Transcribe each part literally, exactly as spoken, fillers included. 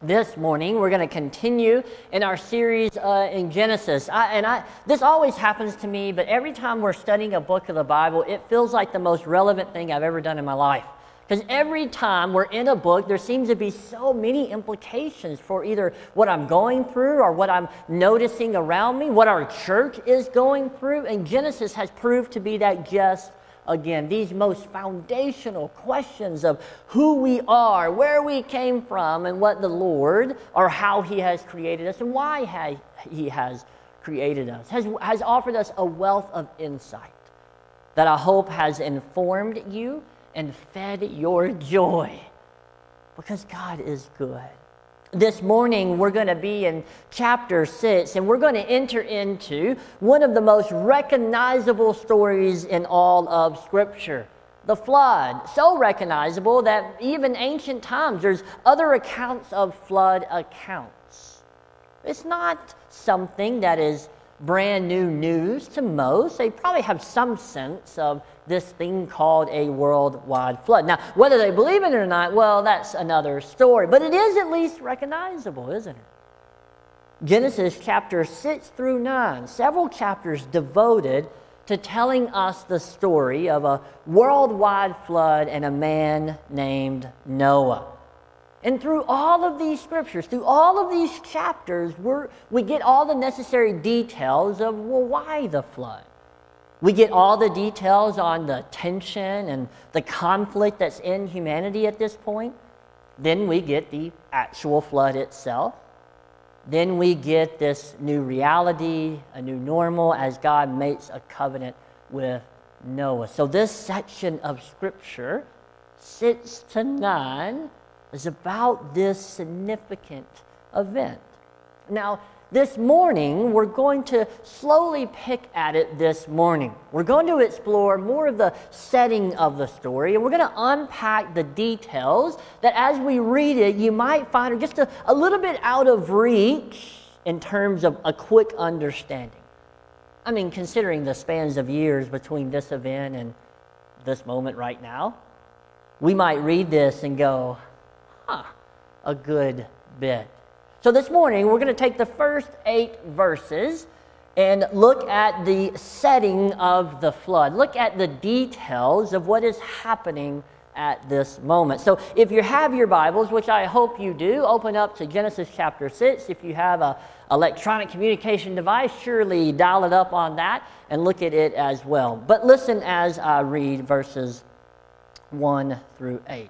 This morning, we're going to continue in our series uh, in Genesis. I, and I, this always happens to me, but every time we're studying a book of the Bible, it feels like the most relevant thing I've ever done in my life. Because every time we're in a book, there seems to be so many implications for either what I'm going through or what I'm noticing around me, what our church is going through. And Genesis has proved to be that just again, these most foundational questions of who we are, where we came from, and what the Lord, or how He has created us, and why He has created us, has, has offered us a wealth of insight that I hope has informed you and fed your joy, because God is good. This morning, we're going to be in chapter six, and we're going to enter into one of the most recognizable stories in all of Scripture, the flood. So recognizable that even ancient times, there's other accounts of flood accounts. It's not something that is brand new news to most. They probably have some sense of this thing called a worldwide flood. Now, whether they believe in it or not, well, that's another story. But it is at least recognizable, isn't it? Genesis chapter six through nine, several chapters devoted to telling us the story of a worldwide flood and a man named Noah. And through all of these scriptures, through all of these chapters, we're, we get all the necessary details of, well, why the flood? We get all the details on the tension and the conflict that's in humanity at this point. Then we get the actual flood itself. Then we get this new reality, a new normal, as God makes a covenant with Noah. So this section of Scripture, six to nine, is about this significant event. Now, this morning, we're going to slowly pick at it this morning. We're going to explore more of the setting of the story, and we're going to unpack the details that as we read it, you might find are just a, a little bit out of reach in terms of a quick understanding. I mean, considering the spans of years between this event and this moment right now, we might read this and go, huh, a good bit. So this morning, we're going to take the first eight verses and look at the setting of the flood. Look at the details of what is happening at this moment. So if you have your Bibles, which I hope you do, open up to Genesis chapter six. If you have an electronic communication device, surely dial it up on that and look at it as well. But listen as I read verses one through eight.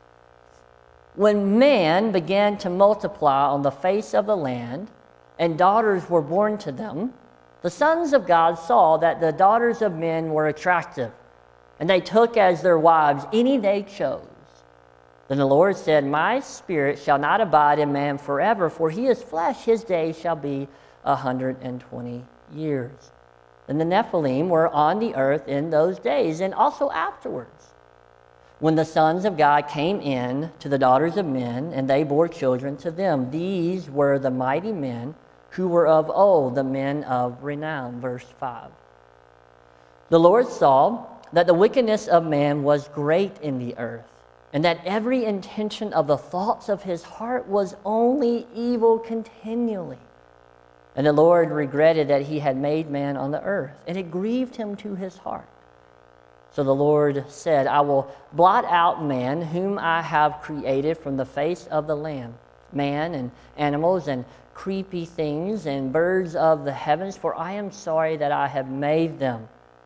When man began to multiply on the face of the land, and daughters were born to them, the sons of God saw that the daughters of men were attractive, and they took as their wives any they chose. Then the Lord said, My spirit shall not abide in man forever, for he is flesh, his days shall be a hundred and twenty years. And the Nephilim were on the earth in those days, and also afterwards, when the sons of God came in to the daughters of men, and they bore children to them. These were the mighty men who were of old, the men of renown. Verse five. The Lord saw that the wickedness of man was great in the earth, and that every intention of the thoughts of his heart was only evil continually. And the Lord regretted that he had made man on the earth, and it grieved him to his heart. So the Lord said, I will blot out man whom I have created from the face of the land, man and animals and creepy things and birds of the heavens, for I am sorry that I have made them.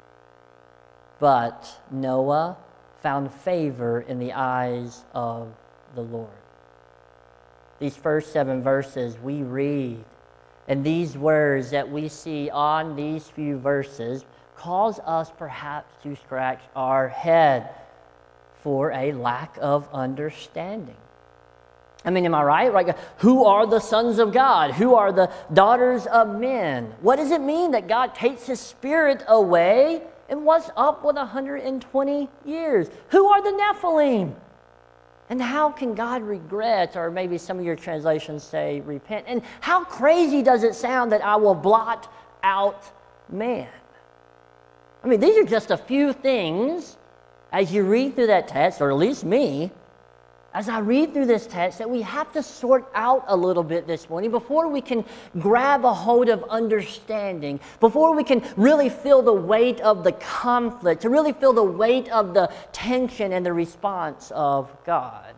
But Noah found favor in the eyes of the Lord. These first seven verses we read, and these words that we see on these few verses cause us perhaps to scratch our head for a lack of understanding. I mean, am I right? Like, who are the sons of God? Who are the daughters of men? What does it mean that God takes His Spirit away? And what's up with one hundred twenty years? Who are the Nephilim? And how can God regret, or maybe some of your translations say repent? And how crazy does it sound that I will blot out man? I mean, these are just a few things as you read through that text, or at least me, as I read through this text, that we have to sort out a little bit this morning before we can grab a hold of understanding, before we can really feel the weight of the conflict, to really feel the weight of the tension and the response of God.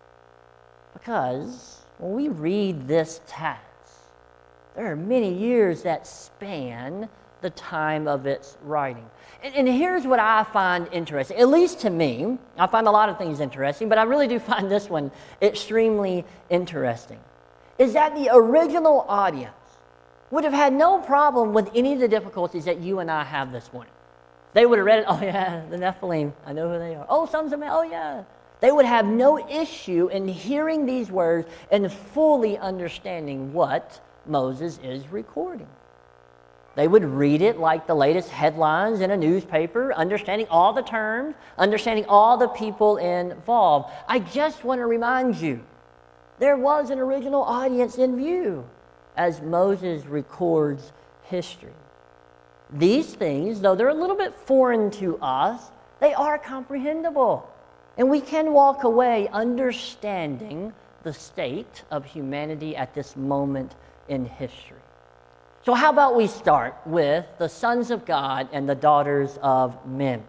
Because when we read this text, there are many years that span the time of its writing. And, and here's what I find interesting, at least to me. I find a lot of things interesting, but I really do find this one extremely interesting, is that the original audience would have had no problem with any of the difficulties that you and I have this morning. They would have read it, oh yeah, the Nephilim, I know who they are. Oh, sons of man, oh yeah. They would have no issue in hearing these words and fully understanding what Moses is recording. They would read it like the latest headlines in a newspaper, understanding all the terms, understanding all the people involved. I just want to remind you, there was an original audience in view as Moses records history. These things, though they're a little bit foreign to us, they are comprehensible. And we can walk away understanding the state of humanity at this moment in history. So how about we start with the sons of God and the daughters of men?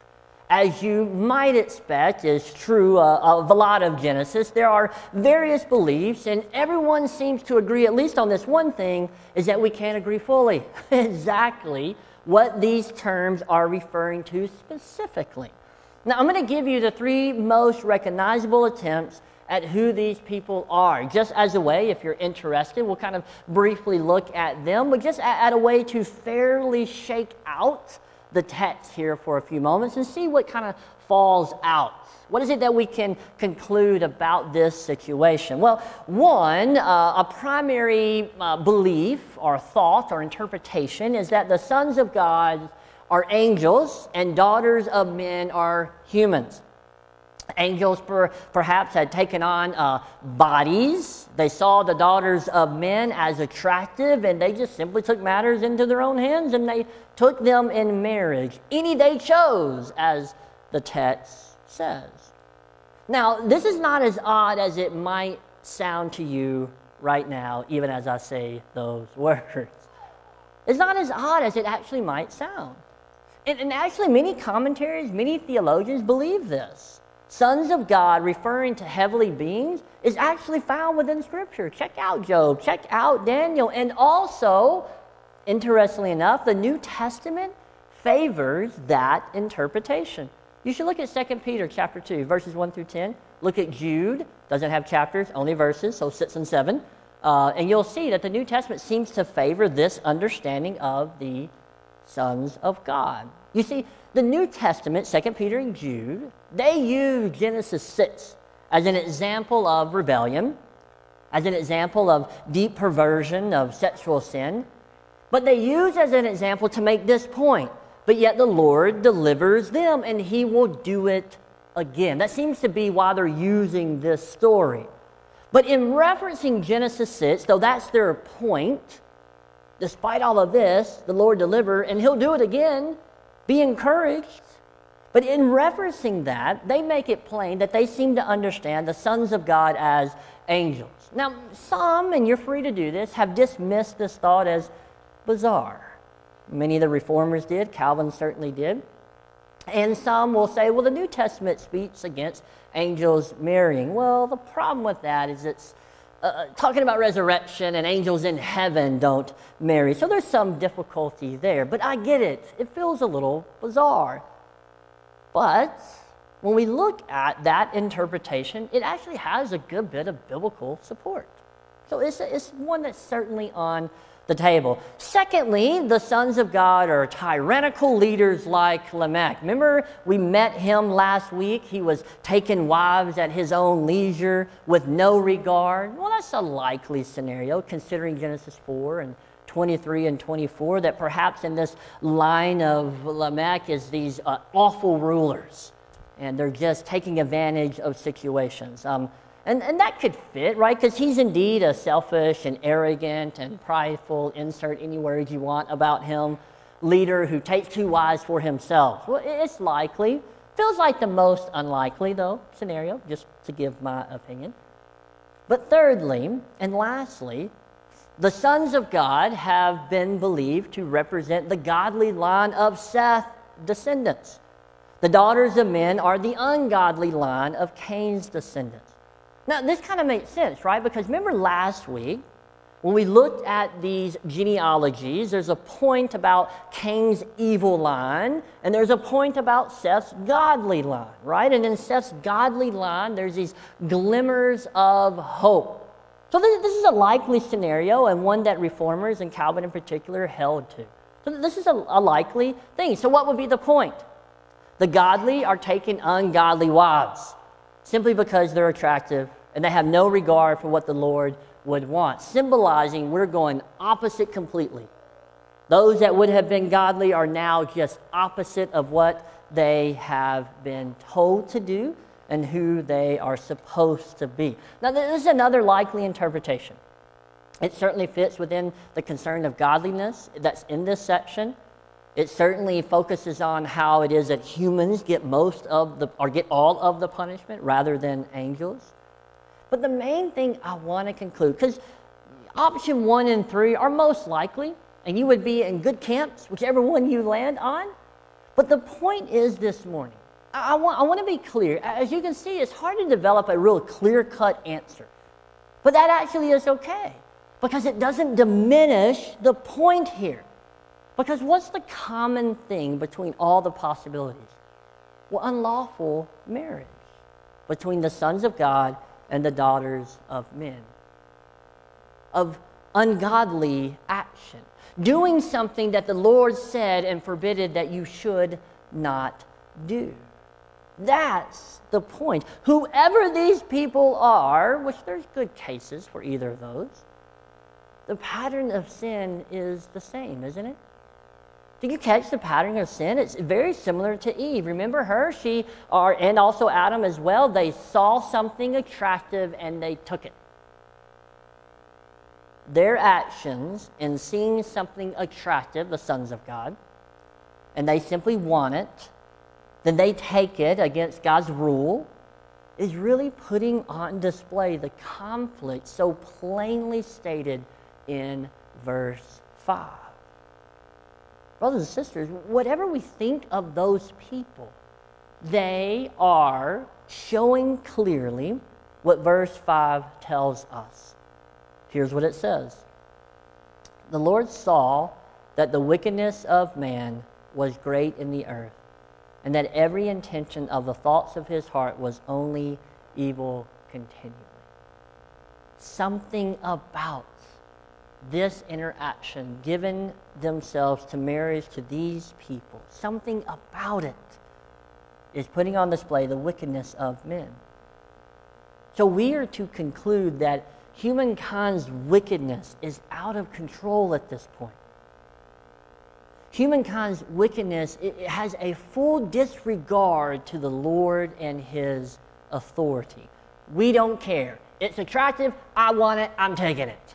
As you might expect is true uh, of a lot of Genesis, there are various beliefs, and everyone seems to agree, at least on this one thing, is that we can't agree fully exactly what these terms are referring to specifically. Now, I'm going to give you the three most recognizable attempts at who these people are. Just as a way, if you're interested, we'll kind of briefly look at them, but just at, at a way to fairly shake out the text here for a few moments and see what kind of falls out. What is it that we can conclude about this situation? Well, one, uh, a primary uh, belief or thought or interpretation is that the sons of God are angels and daughters of men are humans. Angels per, perhaps had taken on uh, bodies. They saw the daughters of men as attractive, and they just simply took matters into their own hands, and they took them in marriage. Any they chose, as the text says. Now, this is not as odd as it might sound to you right now, even as I say those words. It's not as odd as it actually might sound. And, and actually, many commentaries, many theologians believe this. Sons of God, referring to heavenly beings, is actually found within Scripture. Check out Job, check out Daniel, and also, interestingly enough, the New Testament favors that interpretation. You should look at Second Peter chapter two, verses one through ten. Look at Jude, doesn't have chapters, only verses, so six and seven. Uh, and you'll see that the New Testament seems to favor this understanding of the sons of God. You see, the New Testament, Second Peter and Jude, they use Genesis six as an example of rebellion, as an example of deep perversion of sexual sin. But they use as an example to make this point. But yet the Lord delivers them, and He will do it again. That seems to be why they're using this story. But in referencing Genesis six, though that's their point, despite all of this, the Lord delivered, and He'll do it again. Be encouraged. But in referencing that, they make it plain that they seem to understand the sons of God as angels. Now, some, and you're free to do this, have dismissed this thought as bizarre. Many of the reformers did. Calvin certainly did. And some will say, well, the New Testament speaks against angels marrying. Well, the problem with that is it's uh, talking about resurrection and angels in heaven don't marry. So there's some difficulty there. But I get it. It feels a little bizarre. But when we look at that interpretation, it actually has a good bit of biblical support. So it's, it's one that's certainly on the table. Secondly, the sons of God are tyrannical leaders like Lamech. Remember, we met him last week. He was taking wives at his own leisure with no regard. Well, that's a likely scenario, considering Genesis four and twenty-three and twenty-four, that perhaps in this line of Lamech is these uh, awful rulers, and they're just taking advantage of situations. Um, And, and that could fit, right? Because he's indeed a selfish and arrogant and prideful, insert any words you want about him, leader who takes two wives for himself. Well, it's likely Feels like the most unlikely, though, scenario, just to give my opinion. But thirdly, and lastly, the sons of God have been believed to represent the godly line of Seth's descendants. The daughters of men are the ungodly line of Cain's descendants. Now, this kind of makes sense, right? Because remember last week, when we looked at these genealogies, there's a point about Cain's evil line, and there's a point about Seth's godly line, right? And in Seth's godly line, there's these glimmers of hope. So this, this is a likely scenario, and one that reformers, and Calvin in particular, held to. So this is a, a likely thing. So what would be the point? The godly are taking ungodly wives simply because they're attractive, and they have no regard for what the Lord would want, symbolizing we're going opposite completely. Those that would have been godly are now just opposite of what they have been told to do and who they are supposed to be. Now, this is another likely interpretation. It certainly fits within the concern of godliness that's in this section. It certainly focuses on how it is that humans get most of the, or get all of the punishment rather than angels. But the main thing I want to conclude, because option one and three are most likely, and you would be in good camps, whichever one you land on. But the point is this morning, I, I, want, I want to be clear. As you can see, it's hard to develop a real clear-cut answer. But that actually is okay, because it doesn't diminish the point here. Because what's the common thing between all the possibilities? Well, unlawful marriage between the sons of God and the daughters of men, of ungodly action, doing something that the Lord said and forbidden that you should not do. That's the point. Whoever these people are, which there's good cases for either of those, the pattern of sin is the same, isn't it? Did you catch the pattern of sin? It's very similar to Eve. Remember her? She, or, and also Adam as well. They saw something attractive and they took it. Their actions in seeing something attractive, the sons of God, and they simply want it, then they take it against God's rule, is really putting on display the conflict so plainly stated in verse five. Brothers and sisters, whatever we think of those people, they are showing clearly what verse five tells us. Here's what it says. The Lord saw that the wickedness of man was great in the earth, and that every intention of the thoughts of his heart was only evil continually. Something about this interaction, given themselves to marriage to these people, something about it is putting on display the wickedness of men. So we are to conclude that humankind's wickedness is out of control at this point. Humankind's wickedness, it has a full disregard to the Lord and his authority. We don't care. It's attractive. I want it. I'm taking it.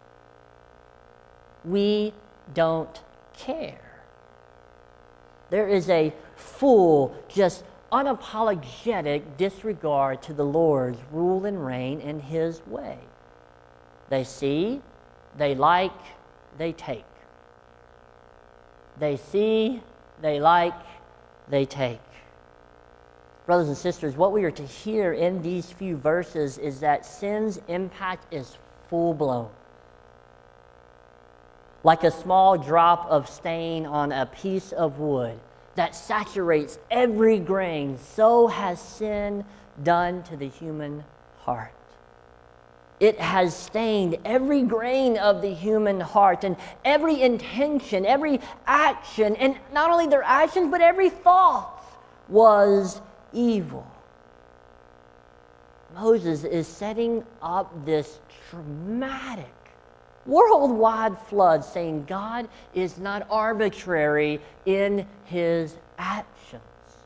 We don't care. There is a full, just unapologetic disregard to the Lord's rule and reign in his way. They see, they like, they take. They see, they like, they take. Brothers and sisters, what we are to hear in these few verses is that sin's impact is full-blown. Like a small drop of stain on a piece of wood that saturates every grain, so has sin done to the human heart. It has stained every grain of the human heart, and every intention, every action, and not only their actions, but every thought was evil. Moses is setting up this dramatic worldwide flood, saying God is not arbitrary in his actions.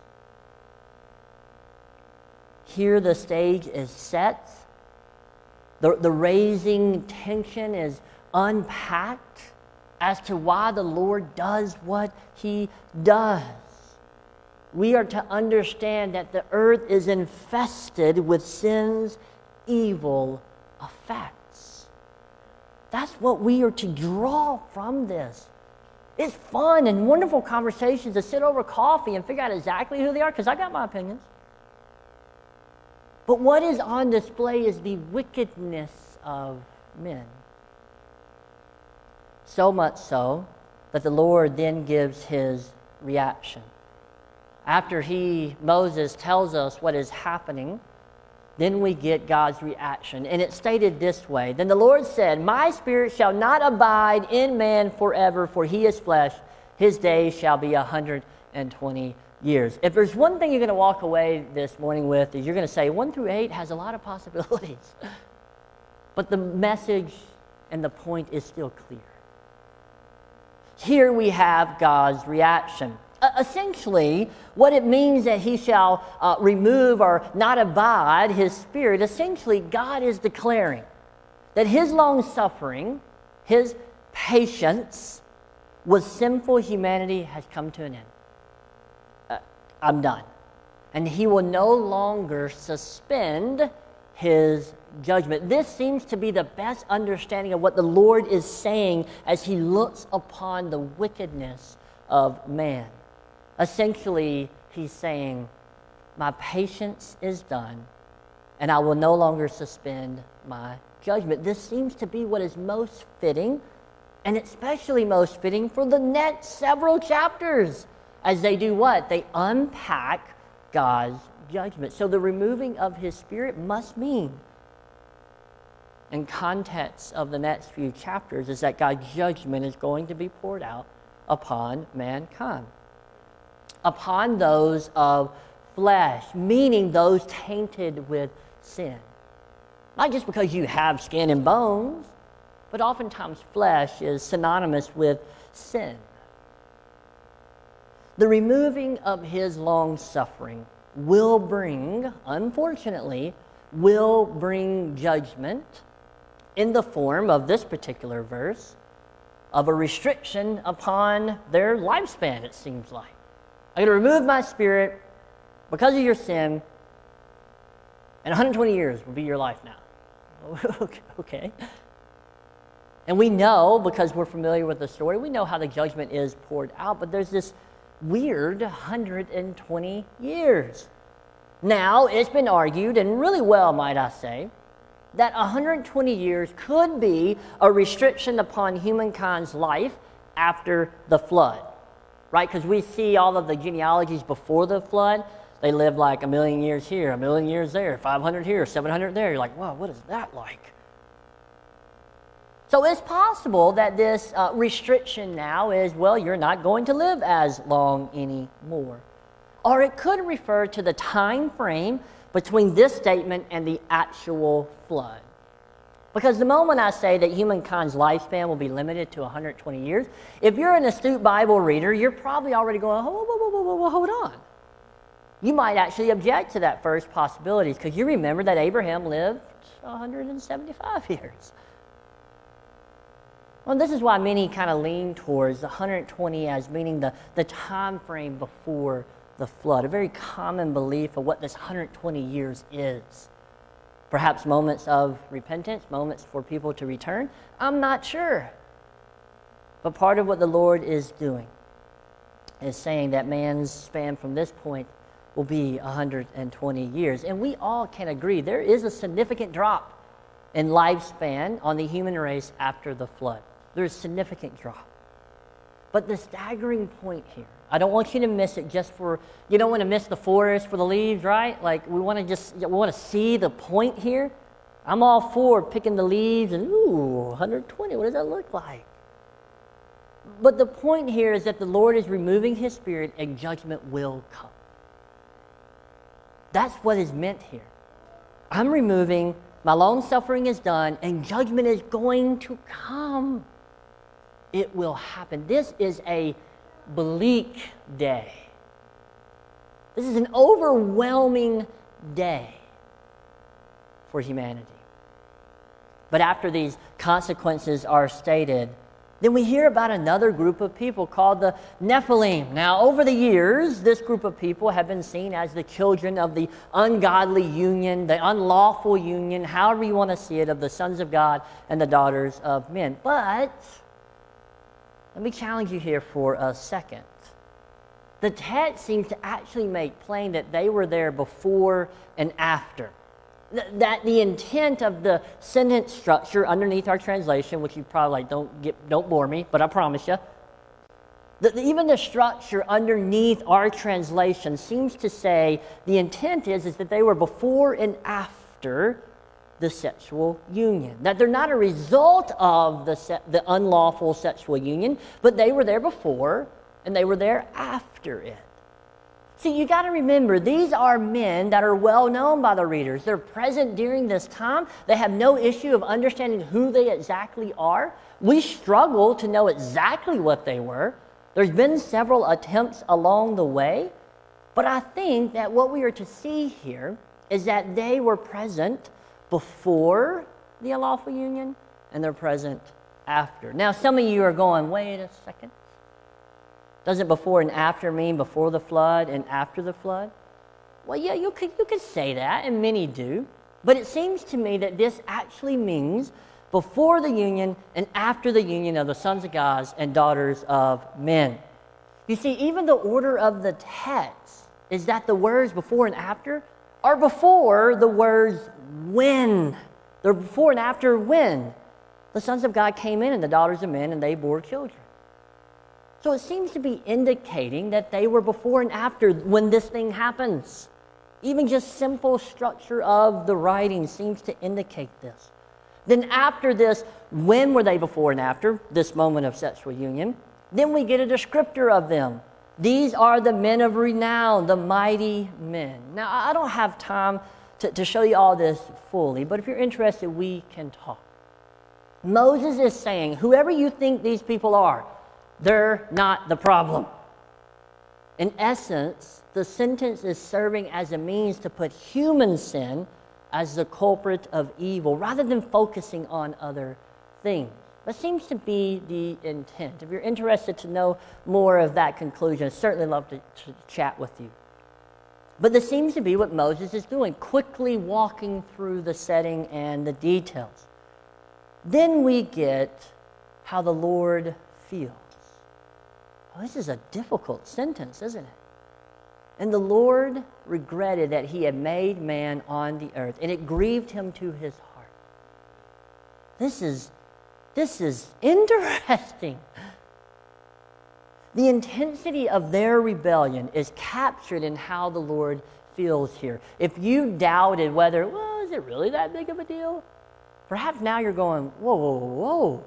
Here the stage is set. The, the raising tension is unpacked as to why the Lord does what he does. we are to understand that the earth is infested with sin's evil effects. That's what we are to draw from this. It's fun and wonderful conversations to sit over coffee and figure out exactly who they are, because I got my opinions. But what is on display is the wickedness of men. So much so that the Lord then gives his reaction. After he, Moses, tells us what is happening, then we get God's reaction. And it's stated this way: Then the Lord said, My spirit shall not abide in man forever, for he is flesh. His days shall be one hundred twenty years. If there's one thing you're going to walk away this morning with, is you're going to say one through eight has a lot of possibilities. But the message and the point is still clear. Here we have God's reaction. Uh, essentially, what it means that he shall uh, remove or not abide his spirit, essentially God is declaring that his long suffering, his patience with sinful humanity has come to an end. Uh, I'm done. And he will no longer suspend his judgment. This seems to be the best understanding of what the Lord is saying as he looks upon the wickedness of man. Essentially, he's saying, my patience is done, and I will no longer suspend my judgment. This seems to be what is most fitting, and especially most fitting for the next several chapters, as they do what? They unpack God's judgment. So the removing of his spirit must mean, in context of the next few chapters, is that God's judgment is going to be poured out upon mankind, upon those of flesh, meaning those tainted with sin. Not just because you have skin and bones, but oftentimes flesh is synonymous with sin. The removing of his long suffering will bring, unfortunately, will bring judgment in the form of this particular verse, of a restriction upon their lifespan, it seems like. I'm going to remove my spirit because of your sin, and one hundred twenty years will be your life now. Okay. And we know, because we're familiar with the story, we know how the judgment is poured out, but there's this weird one hundred twenty years. Now, it's been argued, and really well, might I say, that one hundred twenty years could be a restriction upon humankind's life after the flood, right? Because we see all of the genealogies before the flood. They lived like a million years here, a million years there, five hundred here, seven hundred there. You're like, wow, what is that like? So it's possible that this uh, restriction now is, well, you're not going to live as long anymore. Or it could refer to the time frame between this statement and the actual flood. Because the moment I say that humankind's lifespan will be limited to one hundred twenty years, if you're an astute Bible reader, you're probably already going, whoa, whoa, whoa, whoa, whoa, whoa, hold on. You might actually object to that first possibility, because you remember that Abraham lived one hundred seventy-five years. Well, this is why many kind of lean towards one hundred twenty as meaning the, the time frame before the flood, a very common belief of what this one hundred twenty years is. Perhaps moments of repentance, moments for people to return. I'm not sure. But part of what the Lord is doing is saying that man's span from this point will be one hundred twenty years. And we all can agree there is a significant drop in lifespan on the human race after the flood. There's a significant drop. But the staggering point here, I don't want you to miss it just for, you don't want to miss the forest for the leaves, right? Like we want to just, we want to see the point here. I'm all for picking the leaves and, ooh, one hundred twenty, what does that look like? But the point here is that the Lord is removing his spirit and judgment will come. That's what is meant here. I'm removing, my long suffering is done, and judgment is going to come. It will happen. This is a bleak day. This is an overwhelming day for humanity. But after these consequences are stated, Then we hear about another group of people called the Nephilim. Now, over the years, this group of people have been seen as the children of the ungodly union, the unlawful union, however you want to see it, of the sons of God and the daughters of men. But let me challenge you here for a second. The text seems to actually make plain that they were there before and after. That the intent of the sentence structure underneath our translation, which you probably like, don't get, don't bore me, but I promise you, that even the structure underneath our translation seems to say the intent is, is that they were before and after the sexual union. That they're not a result of the se- the unlawful sexual union, but they were there before and they were there after it. See, you got to remember, these are men that are well known by the readers. They're present during this time. They have no issue of understanding who they exactly are. We struggle to know exactly what they were. There's been several attempts along the way, but I think that what we are to see here is that they were present before the unlawful union and they're present after. Now, some of you are going, wait a second. Doesn't before and after mean before the flood and after the flood? Well, yeah, you could, you could say that, and many do. But it seems to me that this actually means before the union and after the union of the sons of God and daughters of men. You see, even the order of the text is that the words before and after are before the words when. They're before and after when the sons of God came in and the daughters of men and they bore children. So it seems to be indicating that they were before and after when this thing happens. Even just simple structure of the writing seems to indicate this. Then after this, when were they before and after this moment of sexual union? Then we get a descriptor of them. These are the men of renown, the mighty men. Now, I don't have time to, to show you all this fully, but if you're interested, we can talk. Moses is saying, whoever you think these people are, they're not the problem. In essence, the sentence is serving as a means to put human sin as the culprit of evil rather than focusing on other things. That seems to be the intent. If you're interested to know more of that conclusion, I'd certainly love to, to chat with you. But this seems to be what Moses is doing, quickly walking through the setting and the details. Then we get how the Lord feels. Well, this is a difficult sentence, isn't it? And the Lord regretted that he had made man on the earth, and it grieved him to his heart. This is, this is interesting. The intensity of their rebellion is captured in how the Lord feels here. If you doubted whether, well, is it really that big of a deal? Perhaps now you're going, whoa, whoa, whoa.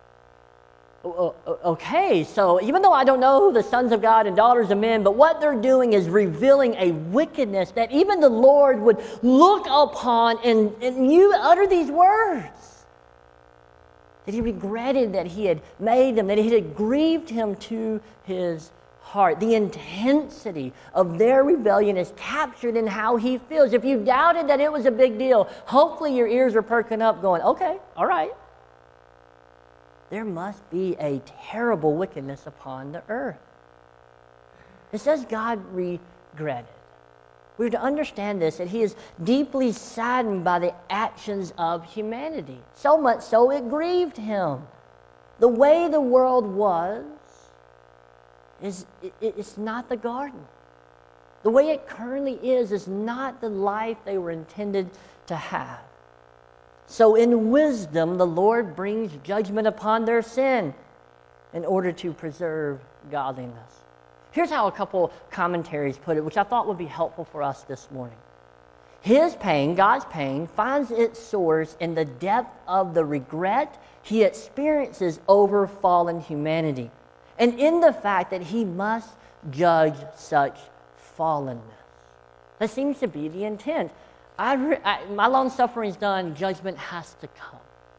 Okay, so even though I don't know who the sons of God and daughters of men, but what they're doing is revealing a wickedness that even the Lord would look upon, and, and you utter these words. That he regretted that he had made them, that it had grieved him to his heart. The intensity of their rebellion is captured in how he feels. If you doubted that it was a big deal, hopefully your ears are perking up going, okay, all right. There must be a terrible wickedness upon the earth. It says God regretted. We're to understand this, that he is deeply saddened by the actions of humanity. So much so it grieved him. The way the world was, is it, it's not the garden. The way it currently is, is not the life they were intended to have. So in wisdom, the Lord brings judgment upon their sin in order to preserve godliness. Here's how a couple commentaries put it, which I thought would be helpful for us this morning. His pain, God's pain, finds its source in the depth of the regret he experiences over fallen humanity, and in the fact that he must judge such fallenness. That seems to be the intent. I, re- I, my long suffering is done, judgment has to come.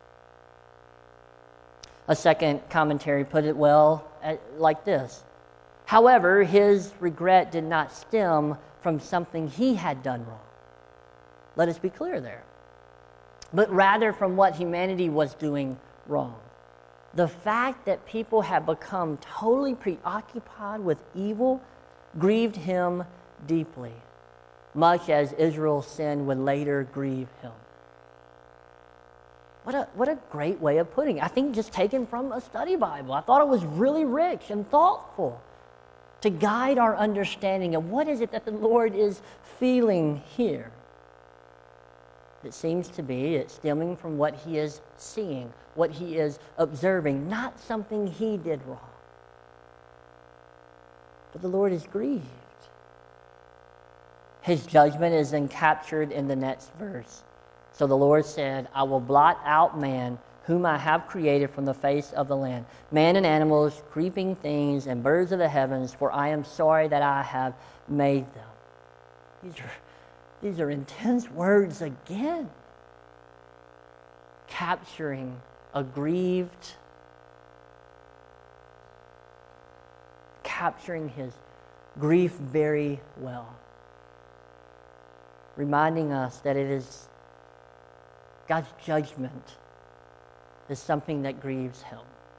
A second commentary put it well uh, like this. However, his regret did not stem from something he had done wrong. Let us be clear there. But rather from what humanity was doing wrong. the fact that people have become totally preoccupied with evil grieved him deeply, much as Israel's sin would later grieve him. What a, what a great way of putting it. I think just taken from a study Bible. I thought it was really rich and thoughtful to guide our understanding of what is it that the Lord is feeling here. It seems to be it's stemming from what he is seeing, what he is observing, not something he did wrong. But the Lord is grieved. His judgment is then captured in the next verse. So the Lord said, I will blot out man, whom I have created from the face of the land, man and animals, creeping things, and birds of the heavens, for I am sorry that I have made them. These are, these are intense words again, capturing a grieved, capturing his grief very well, reminding us that it is God's judgment is something that grieves him.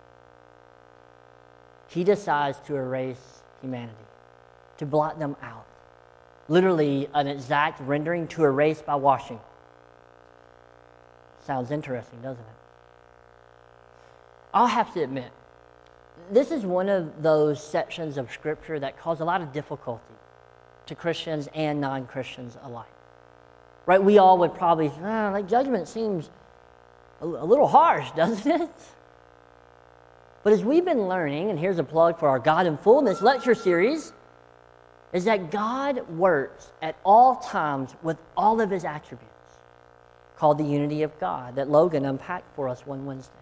He decides to erase humanity, to blot them out. Literally an exact rendering, to erase by washing. Sounds interesting, doesn't it? I'll have to admit, this is one of those sections of Scripture that cause a lot of difficulty to Christians and non-Christians alike. Right? We all would probably, ah, like judgment seems a, a little harsh, doesn't it? But as we've been learning, and here's a plug for our God in Fullness lecture series, is that God works at all times with all of his attributes, called the unity of God, that Logan unpacked for us one Wednesday.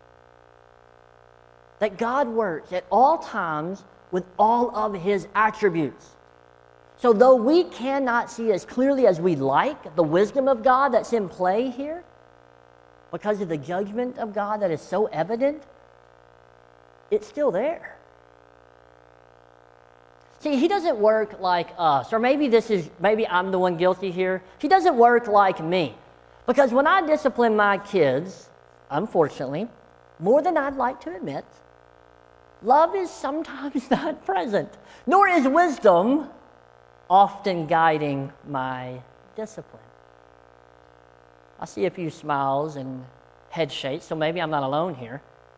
That God works at all times with all of his attributes. So though we cannot see as clearly as we'd like the wisdom of God that's in play here, because of the judgment of God that is so evident, it's still there. See, he doesn't work like us, or maybe this is, maybe I'm the one guilty here. He doesn't work like me. Because when I discipline my kids, unfortunately, more than I'd like to admit, love is sometimes not present, nor is wisdom often guiding my discipline. I see a few smiles and head shakes, so maybe I'm not alone here.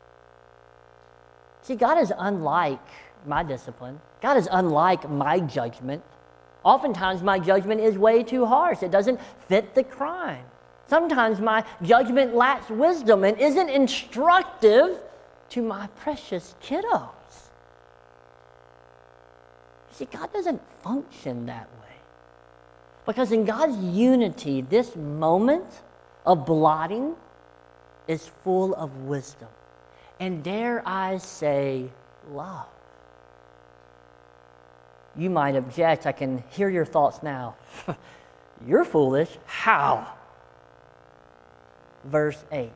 See, God is unlike my discipline. God is unlike my judgment. Oftentimes, my judgment is way too harsh. It doesn't fit the crime. Sometimes my judgment lacks wisdom and isn't instructive to my precious kiddos. See, God doesn't function that way. Because in God's unity, this moment of blotting is full of wisdom. And dare I say, love. You might object. I can hear your thoughts now. You're foolish. How? Verse eight.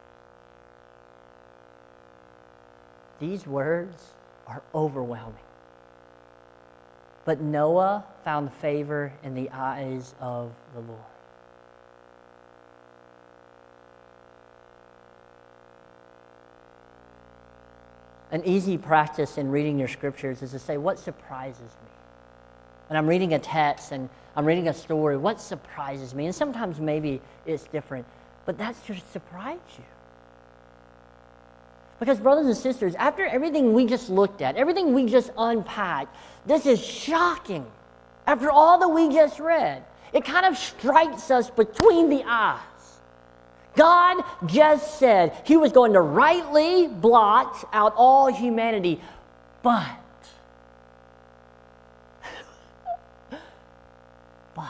These words are overwhelming. But Noah found favor in the eyes of the Lord. An easy practice in reading your scriptures is to say, what surprises me? And I'm reading a text and I'm reading a story, what surprises me? And sometimes maybe it's different, but that should surprise you. Because brothers and sisters, after everything we just looked at, everything we just unpacked, this is shocking. After all that we just read, it kind of strikes us between the eyes. God just said he was going to rightly blot out all humanity, but, but,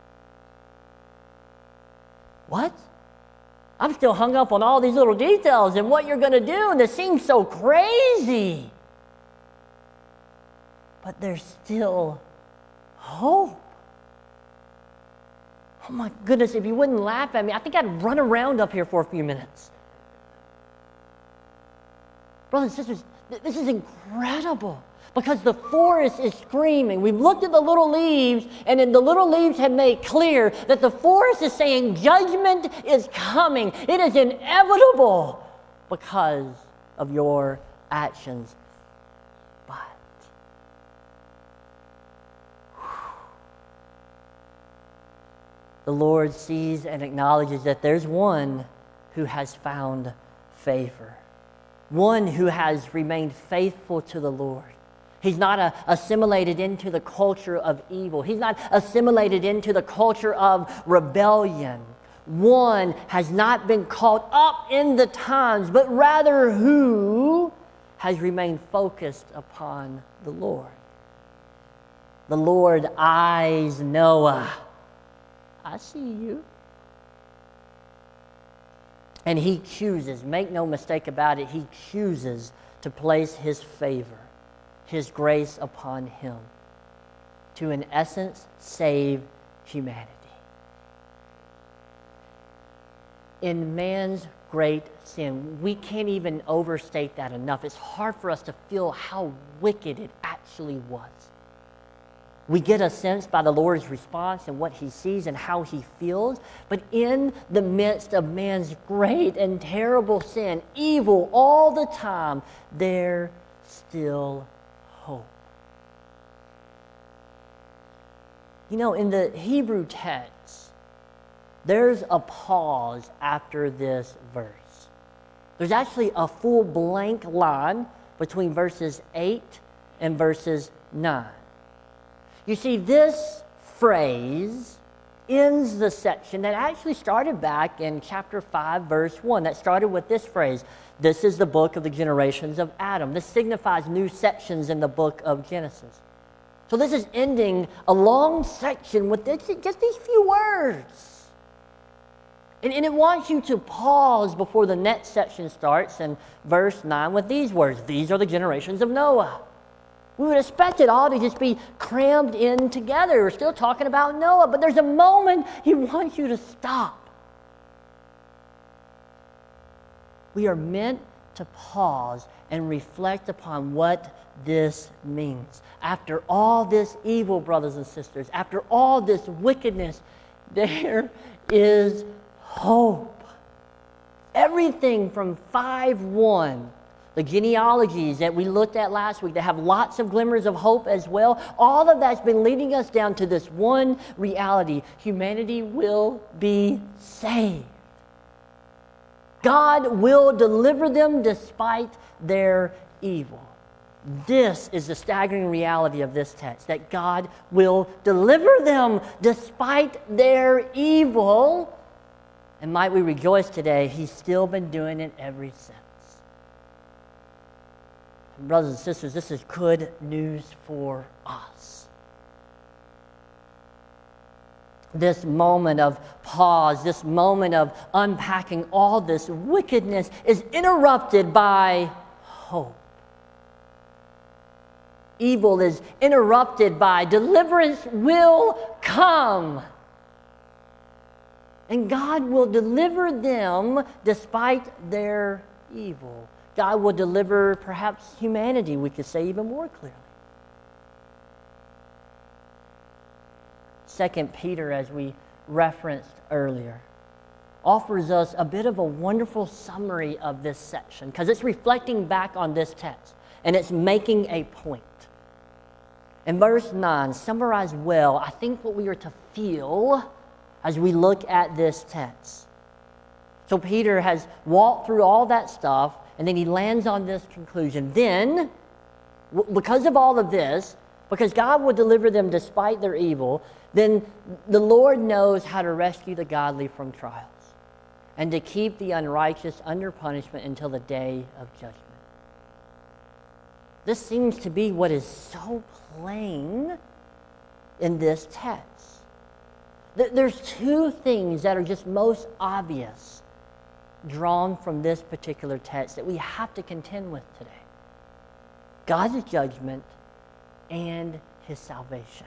what? I'm still hung up on all these little details and what you're going to do, and this seems so crazy. But there's still hope. Oh my goodness, if you wouldn't laugh at me, I think I'd run around up here for a few minutes. Brothers and sisters, th- this is incredible. Because the forest is screaming. We've looked at the little leaves, and then the little leaves have made clear that the forest is saying judgment is coming. It is inevitable because of your actions. But the Lord sees and acknowledges that there's one who has found favor, one who has remained faithful to the Lord. He's not uh, assimilated into the culture of evil. He's not assimilated into the culture of rebellion. One has not been caught up in the times, but rather who has remained focused upon the Lord. The Lord eyes Noah. I see you. And he chooses, make no mistake about it, he chooses to place his favor, his grace upon him, to in essence save humanity. In man's great sin, we can't even overstate that enough. It's hard for us to feel how wicked it actually was. We get a sense by the Lord's response and what he sees and how he feels. But in the midst of man's great and terrible sin, evil all the time, there's still hope. You know, in the Hebrew text, there's a pause after this verse. There's actually a full blank line between verses eight and verses nine. You see, this phrase ends the section that actually started back in chapter five, verse one. That started with this phrase, "This is the book of the generations of Adam." This signifies new sections in the book of Genesis. So this is ending a long section with this, just these few words. And, and it wants you to pause before the next section starts in verse nine with these words, "These are the generations of Noah." We would expect it all to just be crammed in together. We're still talking about Noah, but there's a moment he wants you to stop. We are meant to pause and reflect upon what this means. After all this evil, brothers and sisters, after all this wickedness, there is hope. Everything from five one, the genealogies that we looked at last week, that have lots of glimmers of hope as well, all of that's been leading us down to this one reality: humanity will be saved. God will deliver them despite their evil. This is the staggering reality of this text, that God will deliver them despite their evil. And might we rejoice today, he's still been doing it ever since. Brothers and sisters, this is good news for us. This moment of pause, this moment of unpacking all this wickedness is interrupted by hope. Evil is interrupted by deliverance will come. And God will deliver them despite their evil. God will deliver perhaps humanity, we could say even more clearly. Second Peter, as we referenced earlier, offers us a bit of a wonderful summary of this section because it's reflecting back on this text and it's making a point. In verse nine, summarized well, I think, what we are to feel as we look at this text. So Peter has walked through all that stuff, and then he lands on this conclusion. Then, w- because of all of this, because God will deliver them despite their evil, then the Lord knows how to rescue the godly from trials and to keep the unrighteous under punishment until the day of judgment. This seems to be what is so plain in this text. Th- there's two things that are just most obvious drawn from this particular text that we have to contend with today: God's judgment and his salvation.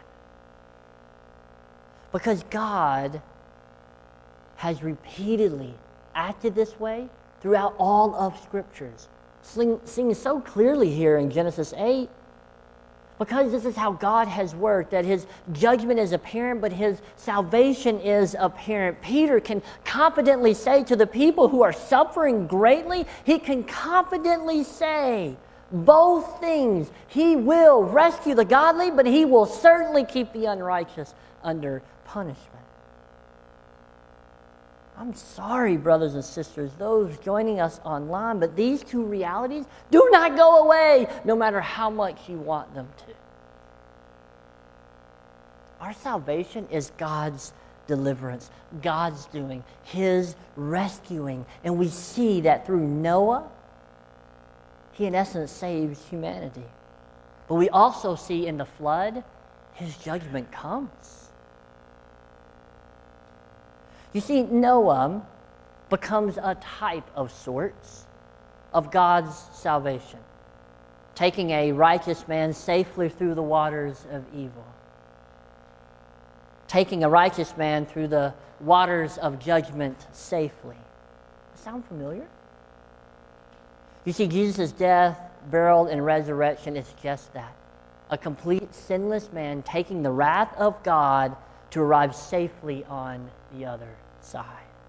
Because God has repeatedly acted this way throughout all of Scriptures, seen so clearly here in Genesis eight. Because this is how God has worked, that his judgment is apparent, but his salvation is apparent. Peter can confidently say to the people who are suffering greatly, he can confidently say both things. He will rescue the godly, but he will certainly keep the unrighteous under punishment. I'm sorry, brothers and sisters, those joining us online, but these two realities do not go away, no matter how much you want them to. Our salvation is God's deliverance, God's doing, his rescuing. And we see that through Noah, he in essence saves humanity. But we also see in the flood, his judgment comes. You see, Noah becomes a type of sorts of God's salvation, taking a righteous man safely through the waters of evil, taking a righteous man through the waters of judgment safely. Sound familiar? You see, Jesus' death, burial, and resurrection is just that. A complete sinless man taking the wrath of God to arrive safely on the other side.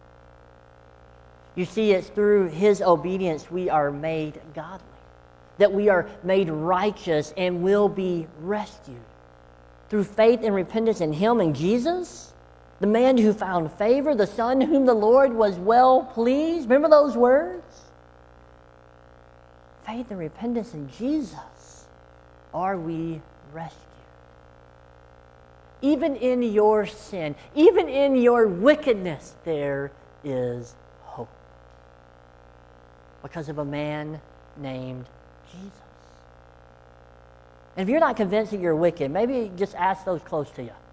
You see, it's through his obedience we are made godly, that we are made righteous and will be rescued. Through faith and repentance in him and Jesus, the man who found favor, the son whom the Lord was well pleased. Remember those words? Faith and repentance in Jesus are we rescued. Even in your sin, even in your wickedness, there is hope. Because of a man named Jesus. And if you're not convinced that you're wicked, maybe just ask those close to you.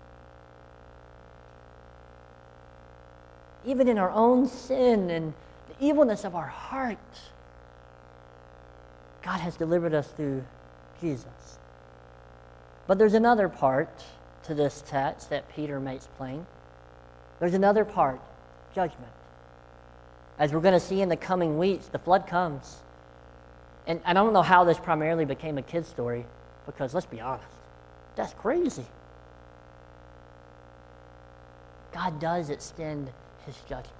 Even in our own sin and the evilness of our heart, God has delivered us through Jesus. But there's another part to this text that Peter makes plain. There's another part, judgment. As we're going to see in the coming weeks, the flood comes. And I don't know how this primarily became a kid's story, because let's be honest, that's crazy. God does extend his judgment.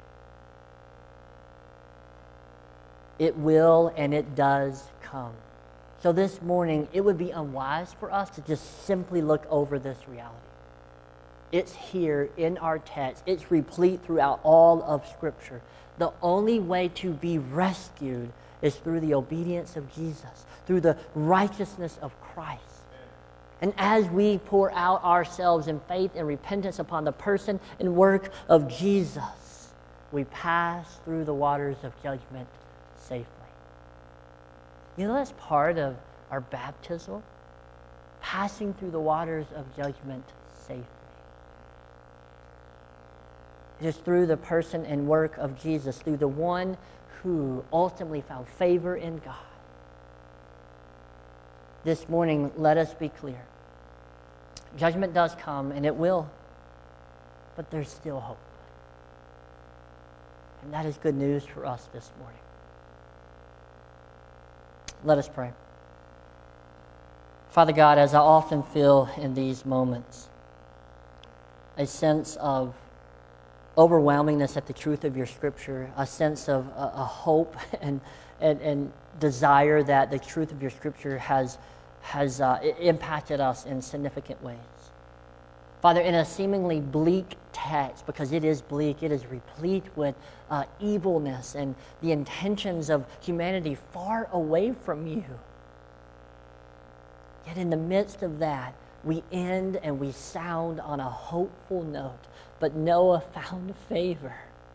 It will and it does come. So this morning, it would be unwise for us to just simply look over this reality. It's here in our text. It's replete throughout all of Scripture. The only way to be rescued is through the obedience of Jesus, through the righteousness of Christ. And as we pour out ourselves in faith and repentance upon the person and work of Jesus, we pass through the waters of judgment safely. You know, that's part of our baptism, passing through the waters of judgment safely. It is through the person and work of Jesus, through the one who ultimately found favor in God. This morning, let us be clear. Judgment does come, and it will, but there's still hope. And that is good news for us this morning. Let us pray. Father God, as I often feel in these moments, a sense of overwhelmingness at the truth of your Scripture, a sense of a, a hope and, and, and desire that the truth of your Scripture has, has uh, impacted us in significant ways. Father, in a seemingly bleak text, because it is bleak, it is replete with uh, evilness and the intentions of humanity far away from you. Yet in the midst of that, we end and we sound on a hopeful note. But Noah found favor.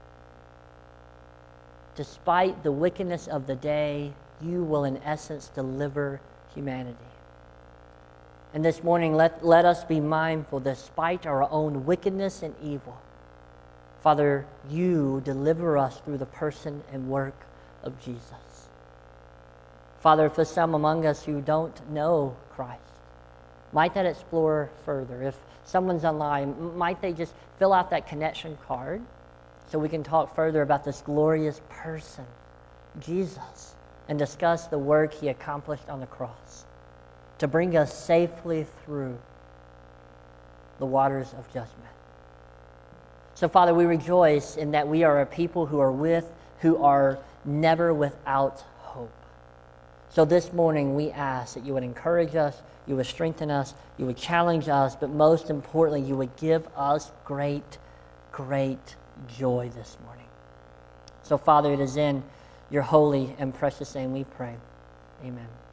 Despite the wickedness of the day, you will in essence deliver humanity. And this morning, let, let us be mindful, despite our own wickedness and evil, Father, you deliver us through the person and work of Jesus. Father, if there's some among us who don't know Christ, might that explore further? If someone's online, might they just fill out that connection card so we can talk further about this glorious person, Jesus, and discuss the work he accomplished on the cross. to bring us safely through the waters of judgment. So, Father, we rejoice in that we are a people who are with, who are never without hope. So this morning we ask that you would encourage us, you would strengthen us, you would challenge us, but most importantly, you would give us great, great joy this morning. So, Father, it is in your holy and precious name we pray. Amen.